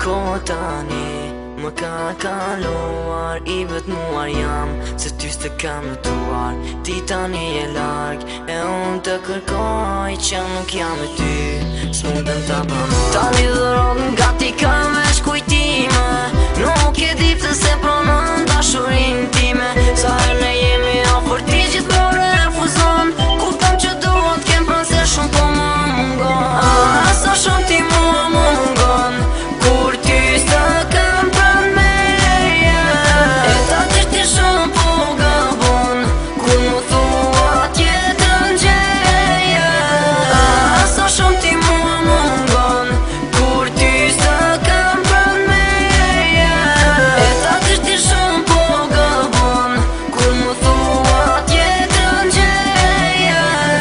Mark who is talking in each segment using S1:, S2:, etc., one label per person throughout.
S1: Ko tani më ka kaluar, I vetmuar jam se ty s'te kam lutuar. Ti tani je larg e unë të kërkoj që nuk jam me ty, s'mundem ta pranoj. Tani dhëron nga ti kam veç kujtime, nuk e di pse se pronon dashurin time. Sa herë ne jemi afër ti gjithmonë refuzon, kupton që dua të kem pranë se shumë po më mungon. Sa shumë ti mua mungon, kur ty s'ta kam pranë meje. E ta ti shumë po gabon, kur më thua tjetër gjeje. Sa shumë ti mua mungon, kur ty s'ta kam pranë meje. E ta ti shumë po gabon, kur më thua tjetër gjeje.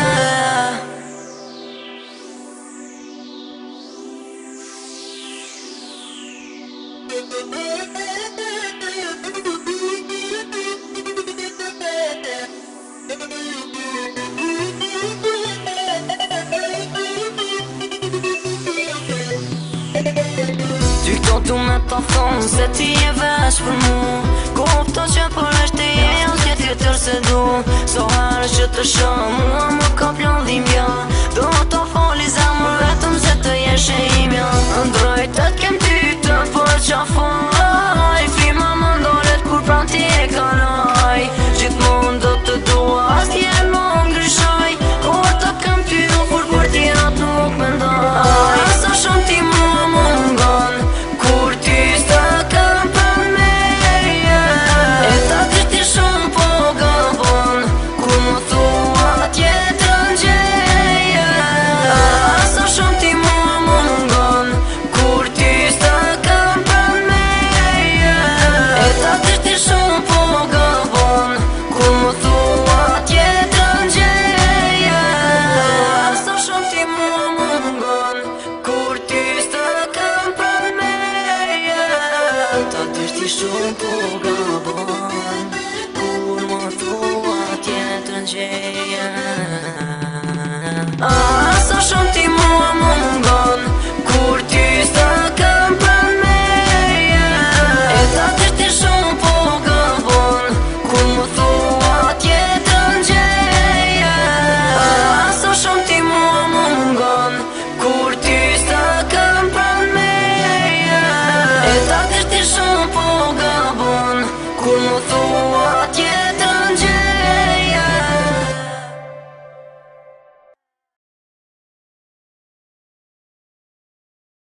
S1: Ty këto tu me ta thonë se ti je veç për mu, kupto që për eshte je jam s'ke tjetër se du. So herë që të shoh mua më ka plodhimja, do të foli zemër vetëm se të jesh e imja. Ndrojtet kem ty të përqafoj, frima më ndolet kur pran ti e kaloj. Gjithmonë do të dua asnjëherë më ndryshoj, kur të kam ty ofër kur tjerat nuk mendoj. Sa shumë ti mua mungon, kur ty s'ta kam pranë meje. E ta ti shumë po gabon, kur më thua tjetër gjeje. Sa shumë ti mua mungon, kur ty s'ta kam pranë meje. E ta ti shumë po gabon, kur më thua tjetër gjeje. Sa shumë ti mua mungon, kur ty s'ta kam pranë meje. Ta ti shumë po gabon, kur më thua tjetër gjeje.